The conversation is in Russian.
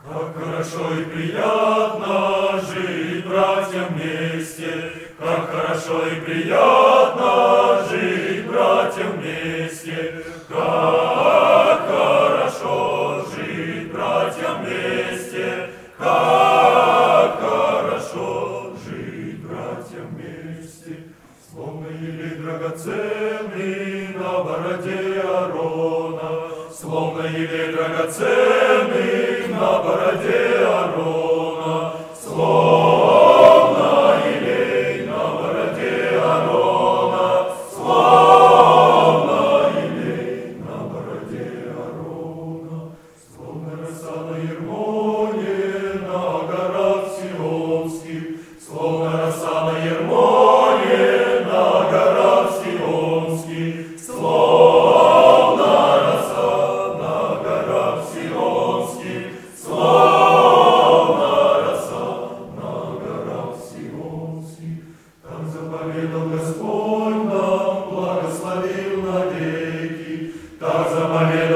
Как хорошо и приятно жить братьям вместе, как хорошо и приятно жить братьям вместе, как хорошо жить братьям вместе, как хорошо жить братьям вместе. Словно елей драгоценный на бороде Аарона, словно елей драгоценный на бороде Аарона, словно елей на бороде Аарона, словно елей на бороде Аарона, словно роса на Ермоне на горах Сионских, словно роса на Ермоне на горах Сионских, словно роса на горах Сионских, словно роса на горах Сионских. Там заповедал Господь нам, благословил навеки, так заповедал